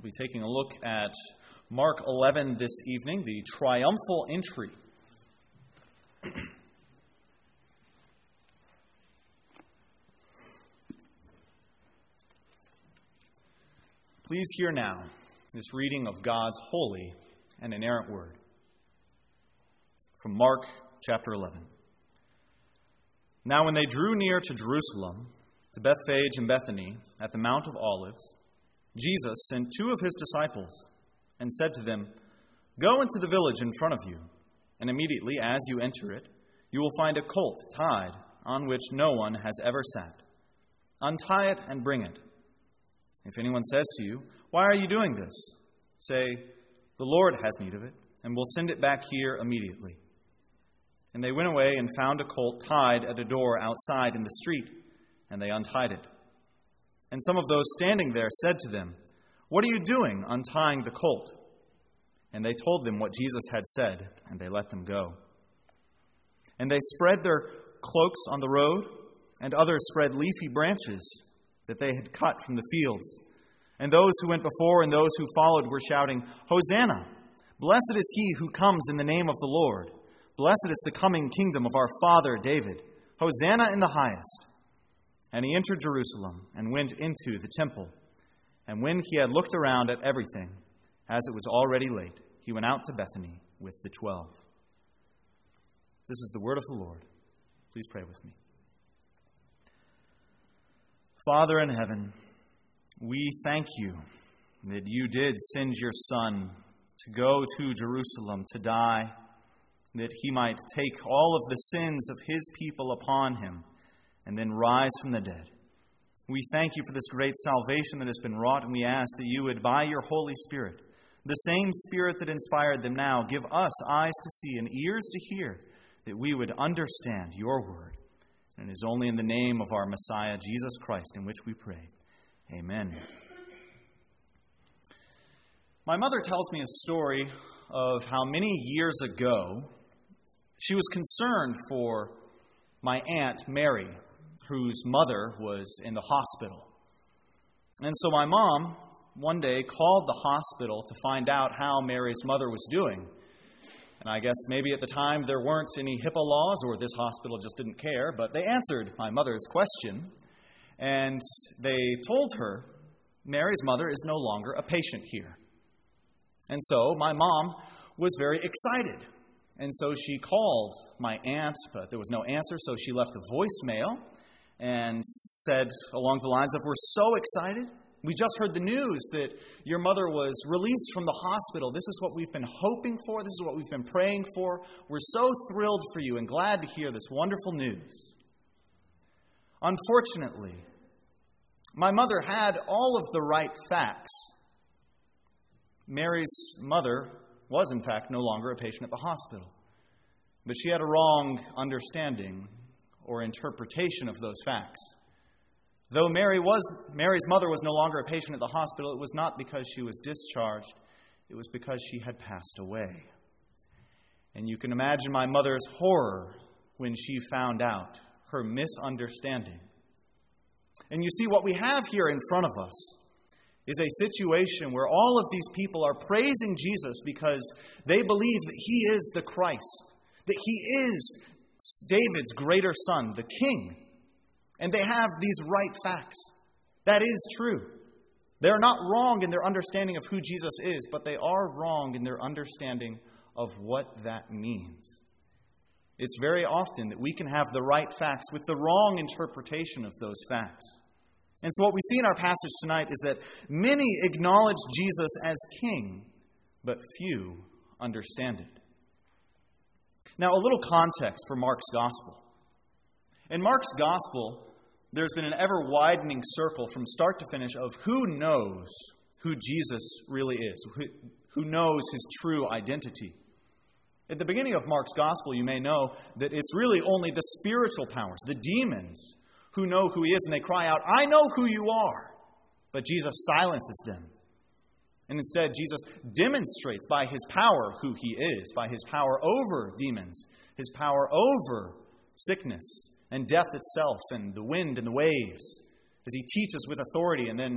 We'll be taking a look at Mark 11 this evening, the triumphal entry. Please hear now this reading of God's holy and inerrant word. From Mark chapter 11. Now when they drew near to Jerusalem, to Bethphage and Bethany, at the Mount of Olives, Jesus sent two of his disciples and said to them, "Go into the village in front of you, and immediately as you enter it, you will find a colt tied on which no one has ever sat. Untie it and bring it. If anyone says to you, 'Why are you doing this?' say, 'The Lord has need of it, and will send it back here immediately.' And they went away and found a colt tied at a door outside in the street, and they untied it. And some of those standing there said to them, 'What are you doing untying the colt?' And they told them what Jesus had said, and they let them go. And they spread their cloaks on the road, and others spread leafy branches that they had cut from the fields. And those who went before and those who followed were shouting, 'Hosanna! Blessed is he who comes in the name of the Lord. Blessed is the coming kingdom of our father David. Hosanna in the highest.' And he entered Jerusalem and went into the temple. And when he had looked around at everything, as it was already late, he went out to Bethany with the 12. This is the word of the Lord. Please pray with me. Father in heaven, we thank you that you did send your Son to go to Jerusalem to die, that he might take all of the sins of his people upon him and then rise from the dead. We thank you for this great salvation that has been wrought, and we ask that you would, by your Holy Spirit, the same Spirit that inspired them now, give us eyes to see and ears to hear, that we would understand your word. And it is only in the name of our Messiah, Jesus Christ, in which we pray. Amen. My mother tells me a story of how many years ago she was concerned for my Aunt Mary, whose mother was in the hospital. And so my mom one day called the hospital to find out how Mary's mother was doing. And I guess maybe at the time there weren't any HIPAA laws, or this hospital just didn't care, but they answered my mother's question. And they told her, Mary's mother is no longer a patient here. And so my mom was very excited. And so she called my aunt, but there was no answer, so she left a voicemail and said along the lines of, "We're so excited. We just heard the news that your mother was released from the hospital. This is what we've been hoping for. This is what we've been praying for. We're so thrilled for you and glad to hear this wonderful news." Unfortunately, my mother had all of the right facts. Mary's mother was, in fact, no longer a patient at the hospital. But she had a wrong understanding or interpretation of those facts. Though Mary's mother was no longer a patient at the hospital, it was not because she was discharged. It was because she had passed away. And you can imagine my mother's horror when she found out, her misunderstanding. And you see, what we have here in front of us is a situation where all of these people are praising Jesus because they believe that he is the Christ, that he is David's greater son, the king. And they have these right facts. That is true. They're not wrong in their understanding of who Jesus is, but they are wrong in their understanding of what that means. It's very often that we can have the right facts with the wrong interpretation of those facts. And so what we see in our passage tonight is that many acknowledge Jesus as king, but few understand it. Now, a little context for Mark's gospel. In Mark's gospel, there's been an ever-widening circle from start to finish of who knows who Jesus really is, who knows his true identity. At the beginning of Mark's gospel, you may know that it's really only the spiritual powers, the demons, who know who he is, and they cry out, "I know who you are." But Jesus silences them. And instead, Jesus demonstrates by his power who he is, by his power over demons, his power over sickness and death itself and the wind and the waves, as he teaches with authority and then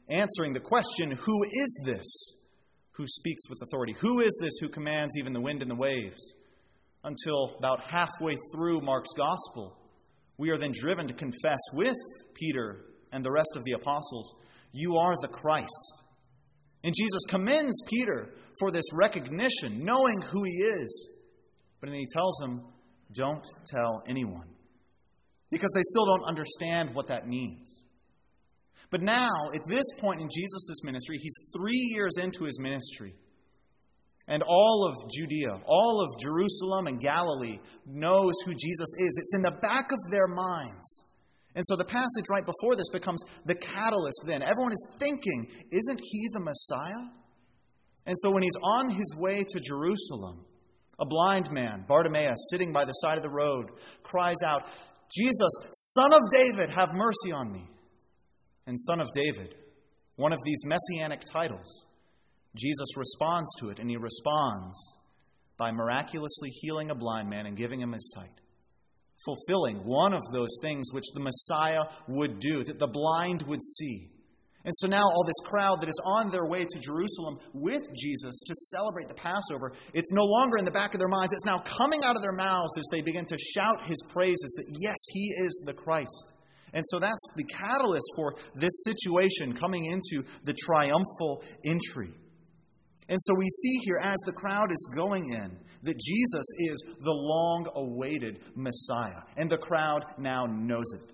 answering the question, who is this who speaks with authority? Who is this who commands even the wind and the waves? Until about halfway through Mark's gospel, we are then driven to confess with Peter and the rest of the apostles, you are the Christ. And Jesus commends Peter for this recognition, knowing who he is. But then he tells him, don't tell anyone. Because they still don't understand what that means. But now, at this point in Jesus' ministry, he's 3 years into his ministry. And all of Judea, all of Jerusalem and Galilee knows who Jesus is. It's in the back of their minds. And so the passage right before this becomes the catalyst then. Everyone is thinking, isn't he the Messiah? And so when he's on his way to Jerusalem, a blind man, Bartimaeus, sitting by the side of the road, cries out, Jesus, Son of David, have mercy on me. And Son of David, one of these messianic titles, Jesus responds to it, and he responds by miraculously healing a blind man and giving him his sight, fulfilling one of those things which the Messiah would do, that the blind would see. And so now all this crowd that is on their way to Jerusalem with Jesus to celebrate the Passover, it's no longer in the back of their minds. It's now coming out of their mouths as they begin to shout his praises that, yes, he is the Christ. And so that's the catalyst for this situation coming into the triumphal entry. And so we see here, as the crowd is going in, that Jesus is the long-awaited Messiah. And the crowd now knows it.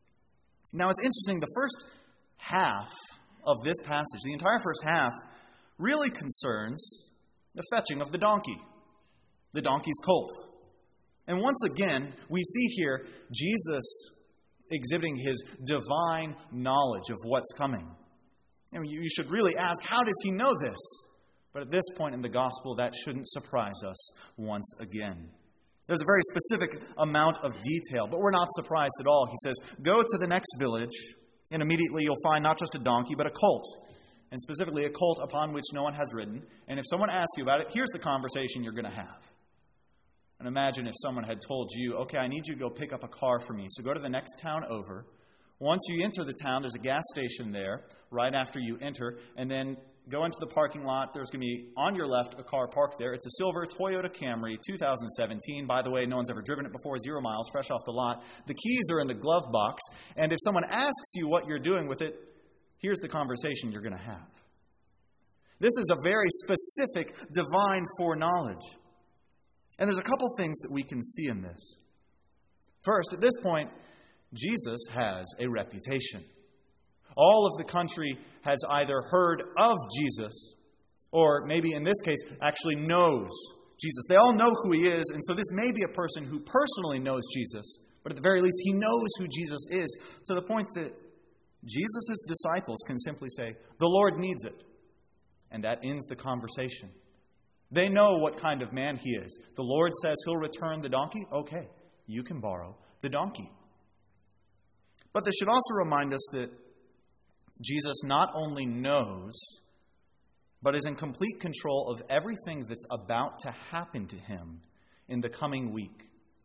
Now it's interesting, the first half of this passage, the entire first half, really concerns the fetching of the donkey's colt. And once again, we see here Jesus exhibiting his divine knowledge of what's coming. And you should really ask, how does he know this? But at this point in the gospel, that shouldn't surprise us once again. There's a very specific amount of detail, but we're not surprised at all. He says, go to the next village, and immediately you'll find not just a donkey, but a colt. And specifically a colt upon which no one has ridden. And if someone asks you about it, here's the conversation you're going to have. And imagine if someone had told you, okay, I need you to go pick up a car for me. So go to the next town over. Once you enter the town, there's a gas station there right after you enter. And then go into the parking lot. There's going to be, on your left, a car parked there. It's a silver Toyota Camry, 2017. By the way, no one's ever driven it before, 0 miles, fresh off the lot. The keys are in the glove box. And if someone asks you what you're doing with it, here's the conversation you're going to have. This is a very specific divine foreknowledge. And there's a couple things that we can see in this. First, at this point, Jesus has a reputation. All of the country has either heard of Jesus, or maybe in this case, actually knows Jesus. They all know who he is, and so this may be a person who personally knows Jesus, but at the very least, he knows who Jesus is, to the point that Jesus' disciples can simply say, the Lord needs it. And that ends the conversation. They know what kind of man he is. The Lord says he'll return the donkey. Okay, you can borrow the donkey. But this should also remind us that Jesus not only knows, but is in complete control of everything that's about to happen to him in the coming week.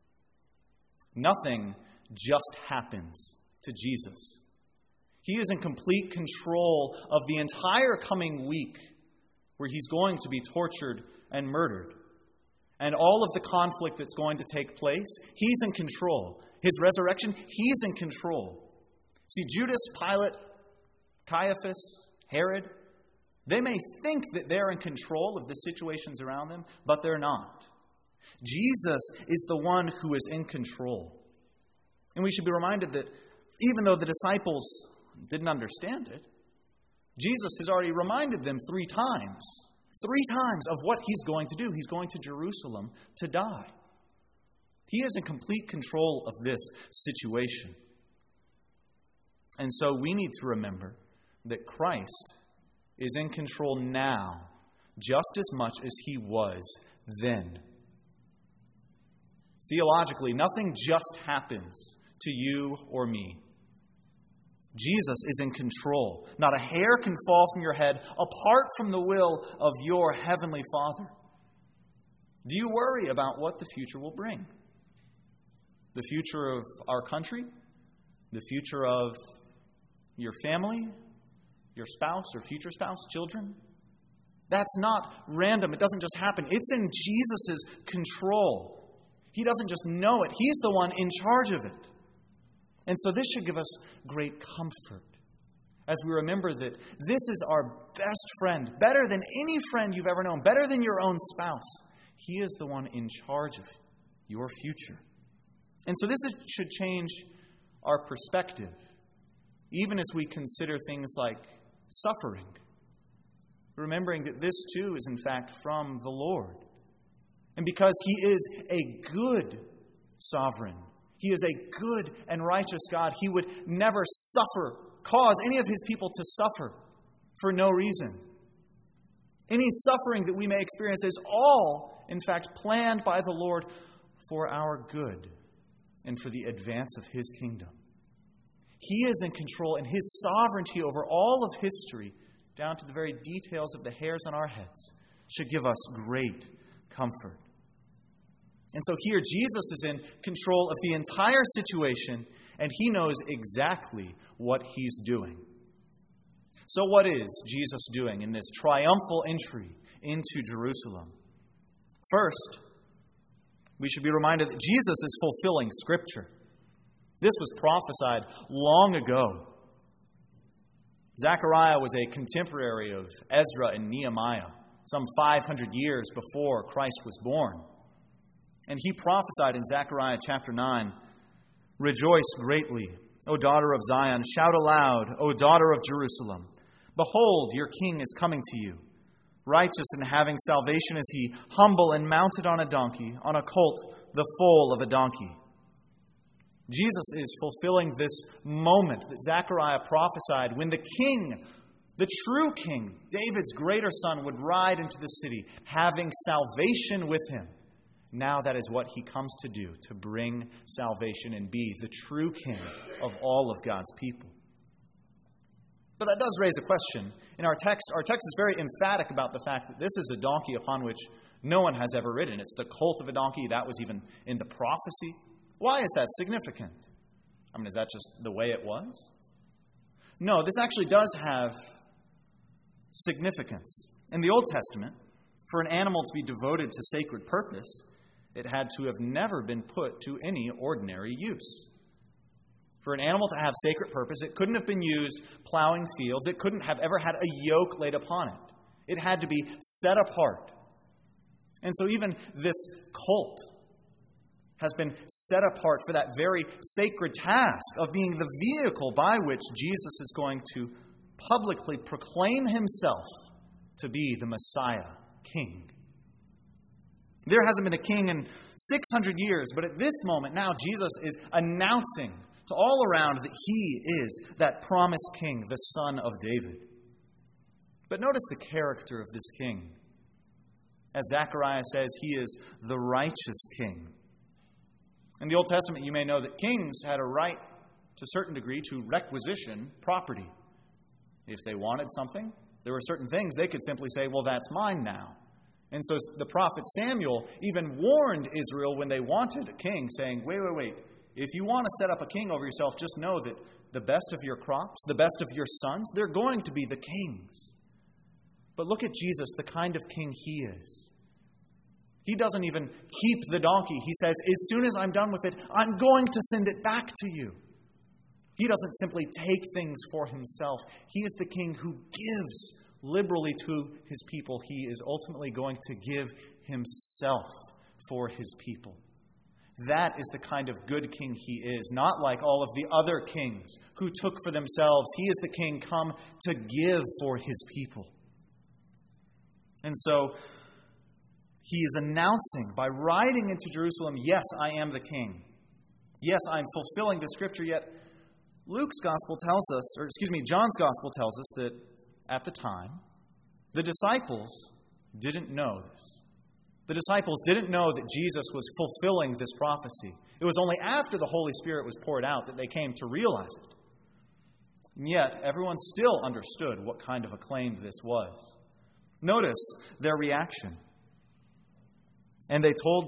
Nothing just happens to Jesus. He is in complete control of the entire coming week where he's going to be tortured and murdered. And all of the conflict that's going to take place, he's in control. His resurrection, he's in control. See, Judas, Pilate, Caiaphas, Herod, they may think that they're in control of the situations around them, but they're not. Jesus is the one who is in control. And we should be reminded that even though the disciples didn't understand it, Jesus has already reminded them 3 times of what he's going to do. He's going to Jerusalem to die. He is in complete control of this situation. And so we need to remember that Christ is in control now just as much as he was then. Theologically, nothing just happens to you or me. Jesus is in control. Not a hair can fall from your head apart from the will of your heavenly Father. Do you worry about what the future will bring? The future of our country? The future of your family? your spouse or future spouse, children. That's not random. It doesn't just happen. It's in Jesus' control. He doesn't just know it. He's the one in charge of it. And so this should give us great comfort as we remember that this is our best friend, better than any friend you've ever known, better than your own spouse. He is the one in charge of your future. And so this should change our perspective, even as we consider things like suffering, remembering that this too is in fact from the Lord. And because He is a good sovereign, He is a good and righteous God, He would never cause any of His people to suffer for no reason. Any suffering that we may experience is all, in fact, planned by the Lord for our good and for the advance of His kingdom. He is in control, and His sovereignty over all of history, down to the very details of the hairs on our heads, should give us great comfort. And so here, Jesus is in control of the entire situation, and He knows exactly what He's doing. So what is Jesus doing in this triumphal entry into Jerusalem? First, we should be reminded that Jesus is fulfilling Scripture. This was prophesied long ago. Zechariah was a contemporary of Ezra and Nehemiah, some 500 years before Christ was born. And he prophesied in Zechariah chapter 9, "Rejoice greatly, O daughter of Zion. Shout aloud, O daughter of Jerusalem. Behold, your king is coming to you. Righteous and having salvation is he, humble and mounted on a donkey, on a colt, the foal of a donkey." Jesus is fulfilling this moment that Zechariah prophesied when the king, the true king, David's greater son, would ride into the city, having salvation with him. Now that is what he comes to do, to bring salvation and be the true king of all of God's people. But that does raise a question. In our text is very emphatic about the fact that this is a donkey upon which no one has ever ridden. It's the colt of a donkey. That was even in the prophecy. Why is that significant? I mean, is that just the way it was? No, this actually does have significance. In the Old Testament, for an animal to be devoted to sacred purpose, it had to have never been put to any ordinary use. For an animal to have sacred purpose, it couldn't have been used plowing fields. It couldn't have ever had a yoke laid upon it. It had to be set apart. And so even this colt has been set apart for that very sacred task of being the vehicle by which Jesus is going to publicly proclaim himself to be the Messiah, King. There hasn't been a king in 600 years, but at this moment now Jesus is announcing to all around that he is that promised king, the son of David. But notice the character of this king. As Zechariah says, he is the righteous king. In the Old Testament, you may know that kings had a right, to a certain degree, to requisition property. If they wanted something, there were certain things they could simply say, well, that's mine now. And so the prophet Samuel even warned Israel when they wanted a king, saying, wait. If you want to set up a king over yourself, just know that the best of your crops, the best of your sons, they're going to be the kings. But look at Jesus, the kind of king he is. He doesn't even keep the donkey. He says, as soon as I'm done with it, I'm going to send it back to you. He doesn't simply take things for himself. He is the king who gives liberally to his people. He is ultimately going to give himself for his people. That is the kind of good king he is, not like all of the other kings who took for themselves. He is the king come to give for his people. And so he is announcing by riding into Jerusalem, yes, I am the king. Yes, I'm fulfilling the scripture, yet John's gospel tells us that at the time, the disciples didn't know this. The disciples didn't know that Jesus was fulfilling this prophecy. It was only after the Holy Spirit was poured out that they came to realize it. And yet, everyone still understood what kind of a claim this was. Notice their reaction. And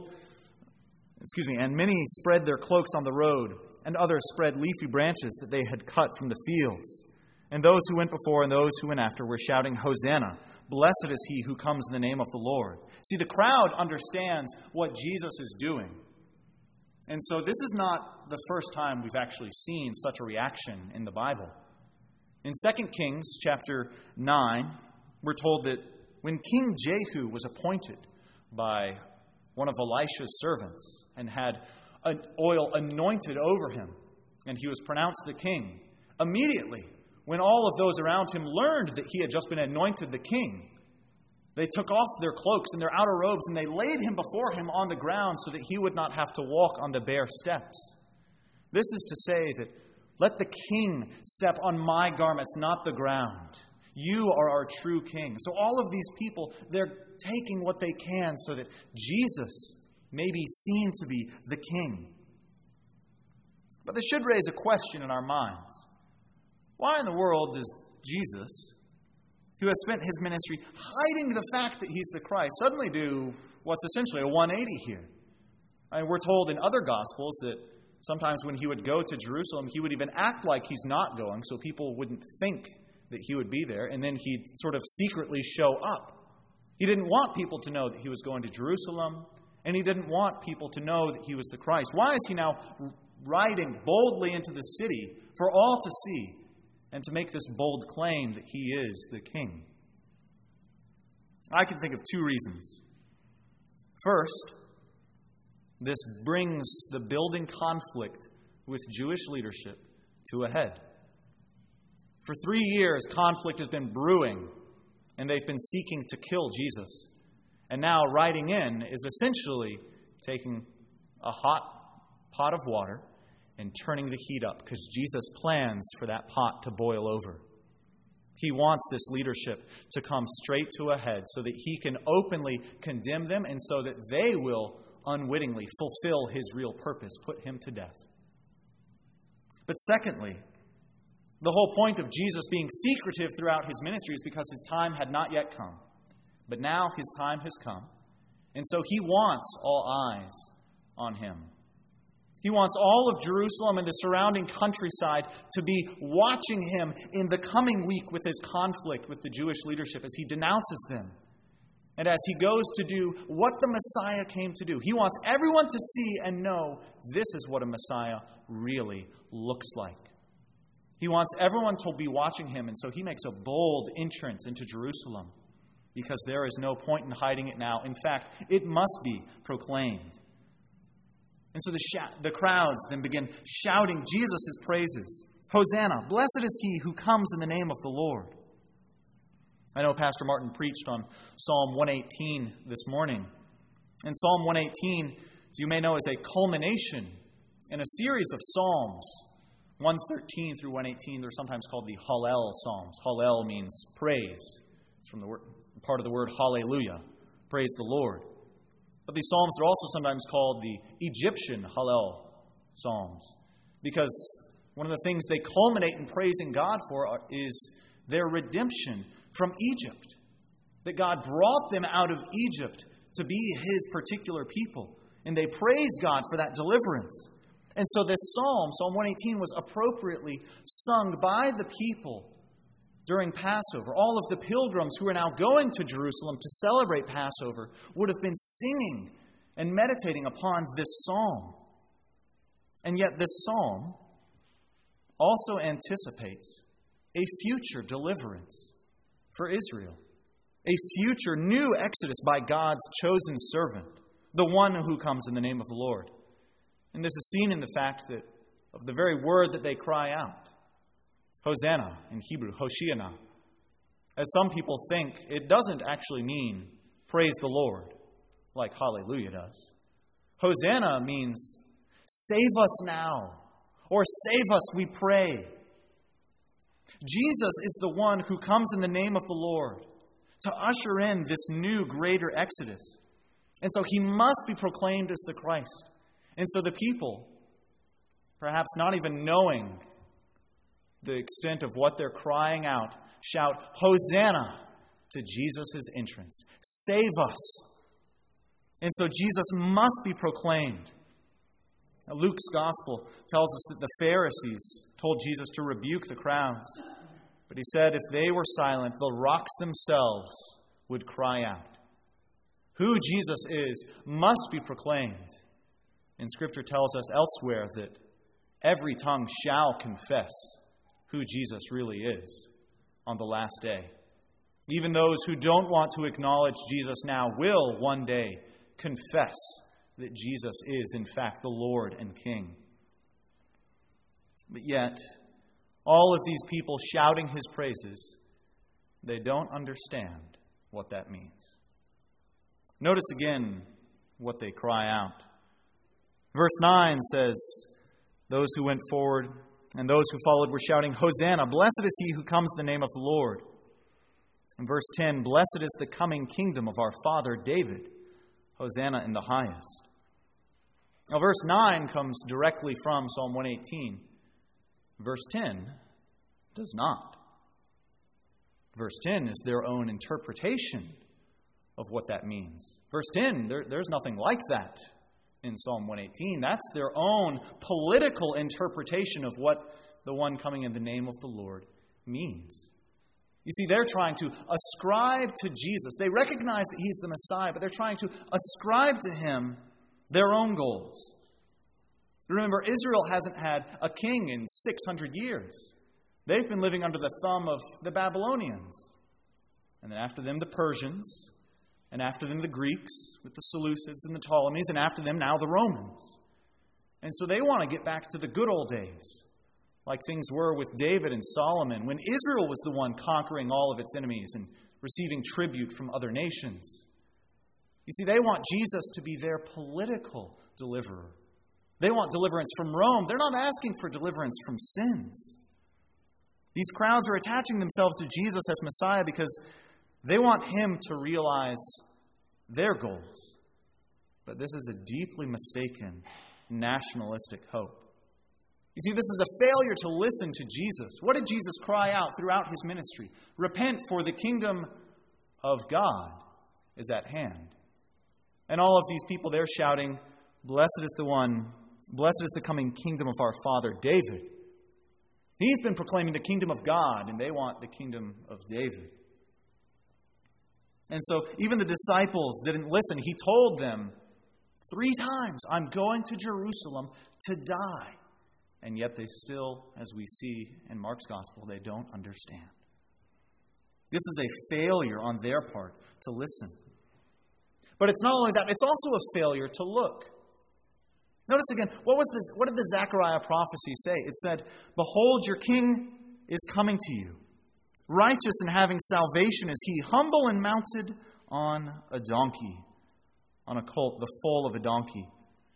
many spread their cloaks on the road, and others spread leafy branches that they had cut from the fields. And those who went before and those who went after were shouting, "Hosanna! Blessed is he who comes in the name of the Lord." See, the crowd understands what Jesus is doing. And so this is not the first time we've actually seen such a reaction in the Bible. In 2 Kings chapter 9, we're told that when King Jehu was appointed by one of Elisha's servants and had an oil anointed over him, and he was pronounced the king, immediately, when all of those around him learned that he had just been anointed the king, they took off their cloaks and their outer robes and they laid him before him on the ground so that he would not have to walk on the bare steps. This is to say that let the king step on my garments, not the ground. You are our true king. So all of these people, they're taking what they can so that Jesus may be seen to be the king. But this should raise a question in our minds. Why in the world does Jesus, who has spent his ministry hiding the fact that he's the Christ, suddenly do what's essentially a 180 here? We're told in other Gospels that sometimes when he would go to Jerusalem, he would even act like he's not going so people wouldn't think that he would be there, and then he'd sort of secretly show up. He didn't want people to know that he was going to Jerusalem, and he didn't want people to know that he was the Christ. Why is he now riding boldly into the city for all to see and to make this bold claim that he is the king? I can think of two reasons. First, this brings the building conflict with Jewish leadership to a head. For 3 years, conflict has been brewing, and they've been seeking to kill Jesus. And now riding in is essentially taking a hot pot of water and turning the heat up, because Jesus plans for that pot to boil over. He wants this leadership to come straight to a head so that he can openly condemn them and so that they will unwittingly fulfill his real purpose, put him to death. But secondly, the whole point of Jesus being secretive throughout his ministry is because his time had not yet come. But now his time has come. And so he wants all eyes on him. He wants all of Jerusalem and the surrounding countryside to be watching him in the coming week with his conflict with the Jewish leadership as he denounces them. And as he goes to do what the Messiah came to do. He wants everyone to see and know this is what a Messiah really looks like. He wants everyone to be watching him, and so he makes a bold entrance into Jerusalem because there is no point in hiding it now. In fact, it must be proclaimed. And so the crowds then begin shouting Jesus' praises. Hosanna, blessed is he who comes in the name of the Lord. I know Pastor Martin preached on Psalm 118 this morning. And Psalm 118, as you may know, is a culmination in a series of psalms. 113 through 118, they're sometimes called the Hallel Psalms. Hallel means praise. It's from the word, part of the word hallelujah. Praise the Lord. But these psalms are also sometimes called the Egyptian Hallel Psalms, because one of the things they culminate in praising God for is their redemption from Egypt. That God brought them out of Egypt to be his particular people. And they praise God for that deliverance. And so this psalm, Psalm 118, was appropriately sung by the people during Passover. All of the pilgrims who are now going to Jerusalem to celebrate Passover would have been singing and meditating upon this psalm. And yet this psalm also anticipates a future deliverance for Israel. A future new exodus by God's chosen servant, the one who comes in the name of the Lord. And this is seen in the fact that of the very word that they cry out, Hosanna in Hebrew, Hoshiana. As some people think, it doesn't actually mean praise the Lord, like hallelujah does. Hosanna means save us now, or save us, we pray. Jesus is the one who comes in the name of the Lord to usher in this new greater exodus. And so he must be proclaimed as the Christ. And so the people, perhaps not even knowing the extent of what they're crying out, shout, Hosanna to Jesus' entrance. Save us. And so Jesus must be proclaimed. Now, Luke's gospel tells us that the Pharisees told Jesus to rebuke the crowds. But he said if they were silent, the rocks themselves would cry out. Who Jesus is must be proclaimed. And Scripture tells us elsewhere that every tongue shall confess who Jesus really is on the last day. Even those who don't want to acknowledge Jesus now will one day confess that Jesus is, in fact, the Lord and King. But yet, all of these people shouting his praises, they don't understand what that means. Notice again what they cry out. Verse 9 says, those who went forward and those who followed were shouting, Hosanna, blessed is he who comes in the name of the Lord. In verse 10, blessed is the coming kingdom of our father David. Hosanna in the highest. Now, verse 9 comes directly from Psalm 118. Verse 10 does not. Verse 10 is their own interpretation of what that means. Verse 10, there's nothing like that in Psalm 118. That's their own political interpretation of what the one coming in the name of the Lord means. You see, they're trying to ascribe to Jesus. They recognize that he's the Messiah, but they're trying to ascribe to him their own goals. Remember, Israel hasn't had a king in 600 years. They've been living under the thumb of the Babylonians. And then after them, the Persians. And after them, the Greeks with the Seleucids and the Ptolemies. And after them, now the Romans. And so they want to get back to the good old days, like things were with David and Solomon, when Israel was the one conquering all of its enemies and receiving tribute from other nations. You see, they want Jesus to be their political deliverer. They want deliverance from Rome. They're not asking for deliverance from sins. These crowds are attaching themselves to Jesus as Messiah because they want him to realize their goals. But this is a deeply mistaken nationalistic hope. You see, this is a failure to listen to Jesus. What did Jesus cry out throughout his ministry? Repent, for the kingdom of God is at hand. And all of these people, they're shouting, blessed is the coming kingdom of our father David. He's been proclaiming the kingdom of God, and they want the kingdom of David. And so even the disciples didn't listen. He told them 3 times, I'm going to Jerusalem to die. And yet they still, as we see in Mark's gospel, they don't understand. This is a failure on their part to listen. But it's not only that, it's also a failure to look. Notice again, what did the Zechariah prophecy say? It said, behold, your king is coming to you. Righteous and having salvation is he, humble and mounted on a donkey, on a colt, the foal of a donkey.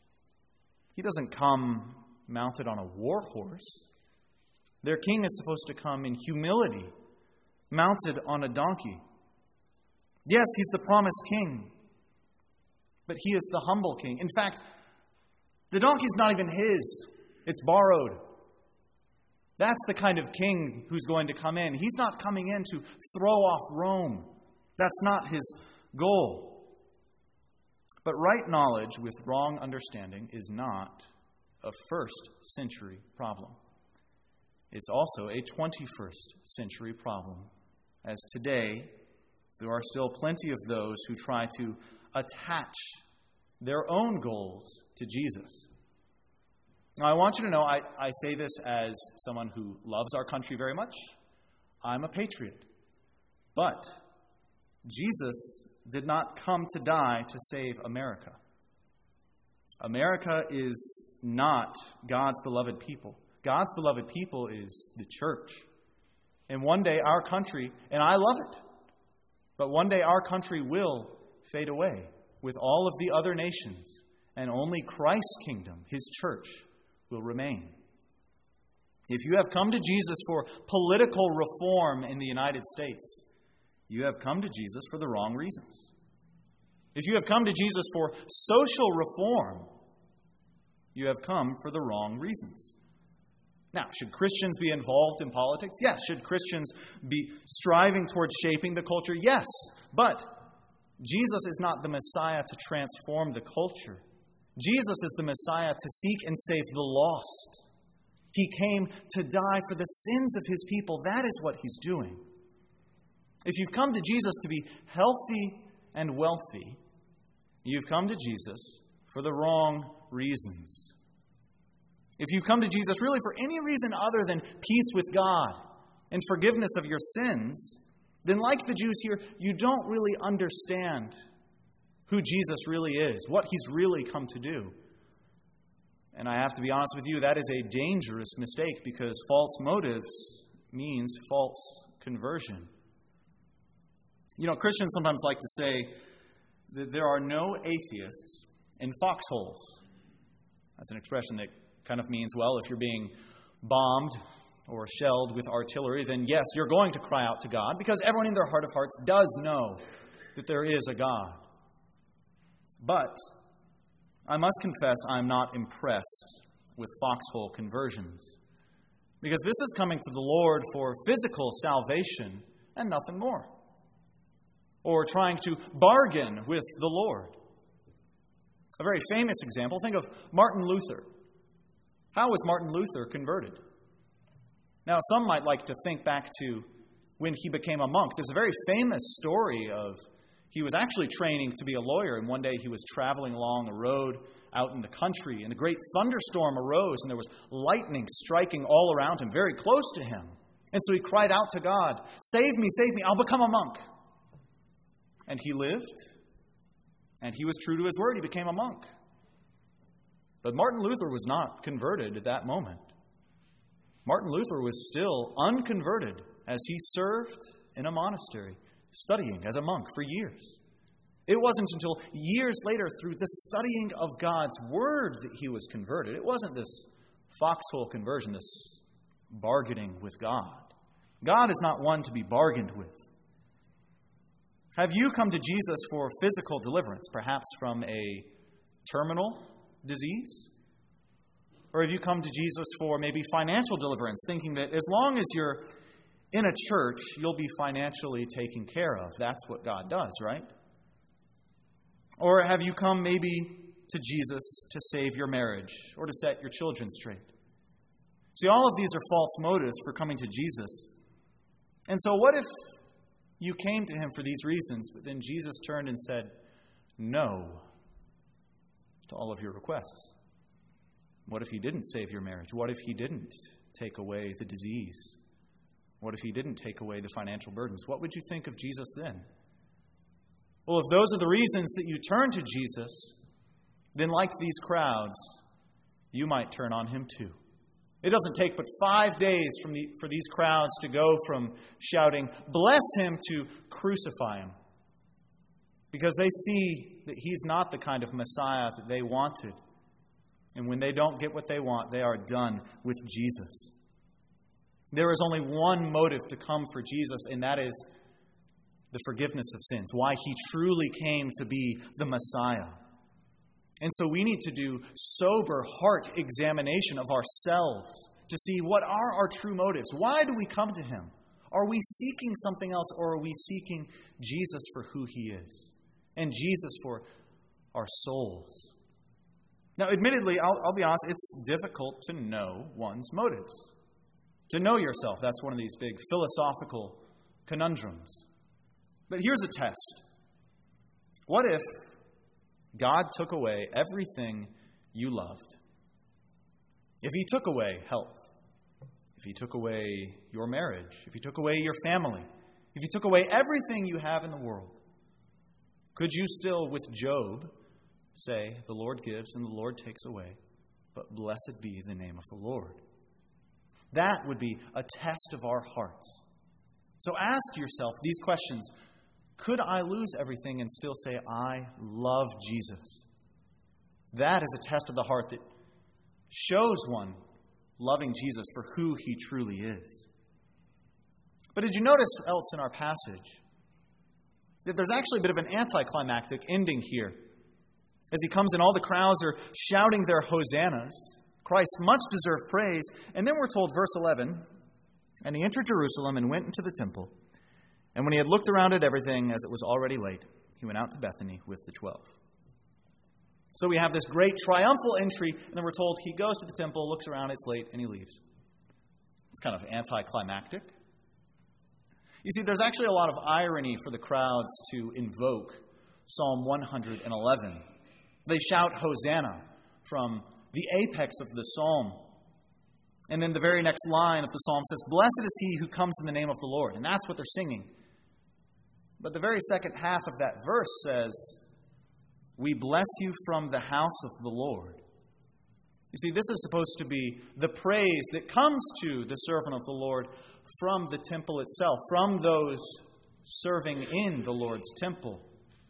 He doesn't come mounted on a war horse. Their king is supposed to come in humility, mounted on a donkey. Yes, he's the promised king, but he is the humble king. In fact, the donkey's not even his. It's borrowed. That's the kind of king who's going to come in. He's not coming in to throw off Rome. That's not his goal. But right knowledge with wrong understanding is not a first century problem. It's also a 21st century problem, as today there are still plenty of those who try to attach their own goals to Jesus. Now, I want you to know, I say this as someone who loves our country very much. I'm a patriot. But Jesus did not come to die to save America. America is not God's beloved people. God's beloved people is the church. And one day our country, and I love it, but one day our country will fade away with all of the other nations, and only Christ's kingdom, his church, will remain. If you have come to Jesus for political reform in the United States, you have come to Jesus for the wrong reasons. If you have come to Jesus for social reform, you have come for the wrong reasons. Now, should Christians be involved in politics? Yes. Should Christians be striving towards shaping the culture? Yes. But Jesus is not the Messiah to transform the culture. Jesus is the Messiah to seek and save the lost. He came to die for the sins of His people. That is what He's doing. If you've come to Jesus to be healthy and wealthy, you've come to Jesus for the wrong reasons. If you've come to Jesus really for any reason other than peace with God and forgiveness of your sins, then like the Jews here, you don't really understand who Jesus really is, what He's really come to do. And I have to be honest with you, that is a dangerous mistake because false motives means false conversion. You know, Christians sometimes like to say that there are no atheists in foxholes. That's an expression that kind of means, well, if you're being bombed or shelled with artillery, then yes, you're going to cry out to God because everyone in their heart of hearts does know that there is a God. But I must confess I'm not impressed with foxhole conversions because this is coming to the Lord for physical salvation and nothing more, or trying to bargain with the Lord. A very famous example, think of Martin Luther. How was Martin Luther converted? Now, some might like to think back to when he became a monk. There's a very famous story of he was actually training to be a lawyer, and one day he was traveling along a road out in the country, and a great thunderstorm arose, and there was lightning striking all around him, very close to him. And so he cried out to God, save me, I'll become a monk. And he lived, and he was true to his word. He became a monk. But Martin Luther was not converted at that moment. Martin Luther was still unconverted as he served in a monastery, studying as a monk for years. It wasn't until years later, through the studying of God's word, that he was converted. It wasn't this foxhole conversion, this bargaining with God. God is not one to be bargained with. Have you come to Jesus for physical deliverance, perhaps from a terminal disease? Or have you come to Jesus for maybe financial deliverance, thinking that as long as you're in a church, you'll be financially taken care of? That's what God does, right? Or have you come maybe to Jesus to save your marriage or to set your children straight? See, all of these are false motives for coming to Jesus. And so what if you came to Him for these reasons, but then Jesus turned and said no to all of your requests? What if He didn't save your marriage? What if He didn't take away the disease? What if He didn't take away the financial burdens? What would you think of Jesus then? Well, if those are the reasons that you turn to Jesus, then like these crowds, you might turn on Him too. It doesn't take but 5 days for these crowds to go from shouting, "Bless Him," to "Crucify Him." Because they see that He's not the kind of Messiah that they wanted. And when they don't get what they want, they are done with Jesus. There is only one motive to come for Jesus, and that is the forgiveness of sins, why He truly came to be the Messiah. And so we need to do sober heart examination of ourselves to see what are our true motives. Why do we come to Him? Are we seeking something else, or are we seeking Jesus for who He is and Jesus for our souls? Now, admittedly, I'll be honest, it's difficult to know one's motives. To know yourself, that's one of these big philosophical conundrums. But here's a test. What if God took away everything you loved? If He took away health, if He took away your marriage, if He took away your family, if He took away everything you have in the world, could you still, with Job, say, "The Lord gives and the Lord takes away, but blessed be the name of the Lord"? That would be a test of our hearts. So ask yourself these questions. Could I lose everything and still say, "I love Jesus"? That is a test of the heart that shows one loving Jesus for who He truly is. But did you notice else in our passage that there's actually a bit of an anticlimactic ending here? As He comes in, all the crowds are shouting their hosannas. Christ's much-deserved praise. And then we're told, verse 11, "And He entered Jerusalem and went into the temple. And when He had looked around at everything, as it was already late, He went out to Bethany with the 12. So we have this great triumphal entry, and then we're told he goes to the temple, looks around, it's late, and he leaves. It's kind of anticlimactic. You see, there's actually a lot of irony for the crowds to invoke Psalm 111. They shout Hosanna from the apex of the psalm. And then the very next line of the psalm says, "Blessed is he who comes in the name of the Lord." And that's what they're singing. But the very second half of that verse says, "We bless you from the house of the Lord." You see, this is supposed to be the praise that comes to the servant of the Lord from the temple itself, from those serving in the Lord's temple.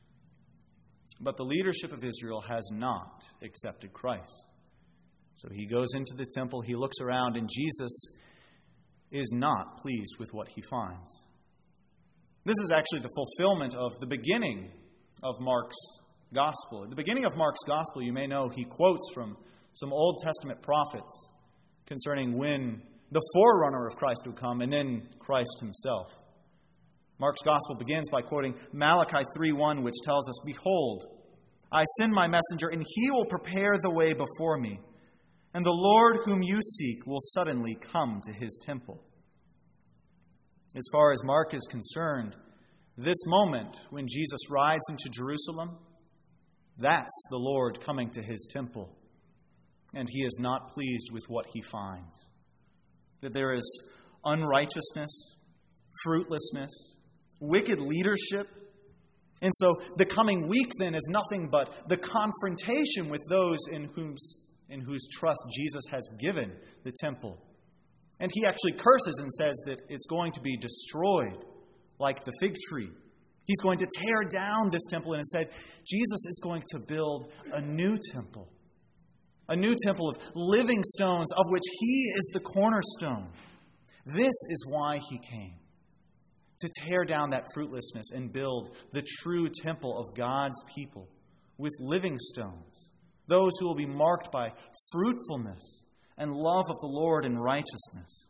But the leadership of Israel has not accepted Christ. So he goes into the temple, he looks around, and Jesus is not pleased with what he finds. This is actually the fulfillment of the beginning of Mark's gospel. At the beginning of Mark's gospel, you may know he quotes from some Old Testament prophets concerning when the forerunner of Christ would come, and then Christ himself. Mark's gospel begins by quoting Malachi 3:1, which tells us, "Behold, I send my messenger, and he will prepare the way before me. And the Lord whom you seek will suddenly come to his temple." As far as Mark is concerned, this moment when Jesus rides into Jerusalem, that's the Lord coming to his temple. And he is not pleased with what he finds. That there is unrighteousness, fruitlessness, wicked leadership. And so the coming week then is nothing but the confrontation with those in whose trust Jesus has given the temple. And he actually curses and says that it's going to be destroyed like the fig tree. He's going to tear down this temple, and instead Jesus is going to build a new temple. A new temple of living stones, of which he is the cornerstone. This is why he came. To tear down that fruitlessness and build the true temple of God's people with living stones. Those who will be marked by fruitfulness and love of the Lord and righteousness.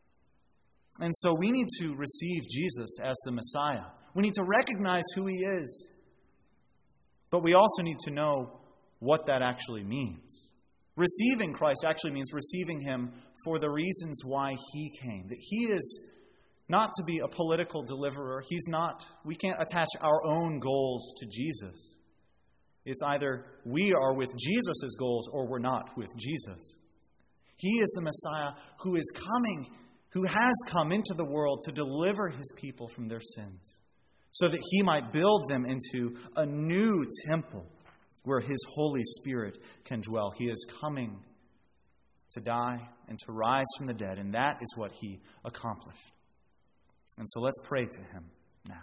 And so we need to receive Jesus as the Messiah. We need to recognize who he is. But we also need to know what that actually means. Receiving Christ actually means receiving him for the reasons why he came. That he is not to be a political deliverer. We can't attach our own goals to Jesus. It's either we are with Jesus' goals or we're not with Jesus. He is the Messiah who is coming, who has come into the world to deliver his people from their sins, so that he might build them into a new temple where his Holy Spirit can dwell. He is coming to die and to rise from the dead, and that is what he accomplished. And so let's pray to him now.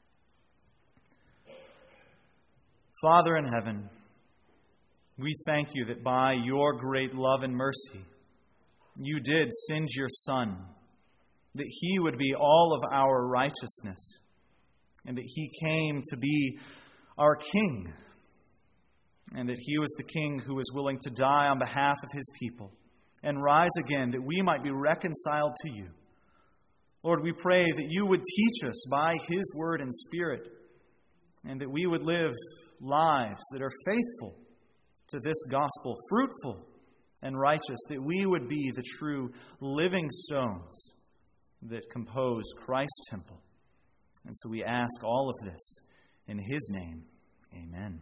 Father in heaven, we thank you that by your great love and mercy, you did send your Son, that he would be all of our righteousness, and that he came to be our King, and that he was the King who was willing to die on behalf of his people and rise again, that we might be reconciled to you. Lord, we pray that you would teach us by his word and Spirit, and that we would live lives that are faithful to this gospel, fruitful and righteous, that we would be the true living stones that compose Christ's temple. And so we ask all of this in his name. Amen.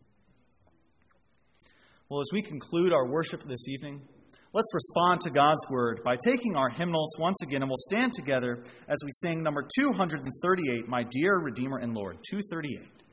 Well, as we conclude our worship this evening, let's respond to God's word by taking our hymnals once again, and we'll stand together as we sing number 238, My Dear Redeemer and Lord, 238.